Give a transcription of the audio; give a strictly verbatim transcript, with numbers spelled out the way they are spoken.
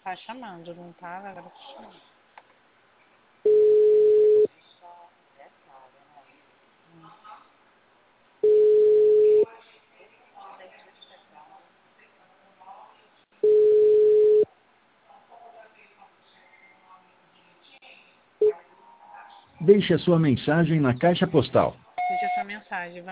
tá chamando, não tava, agora tá chamando. Deixe a sua mensagem na caixa postal. Deixa essa mensagem, vai.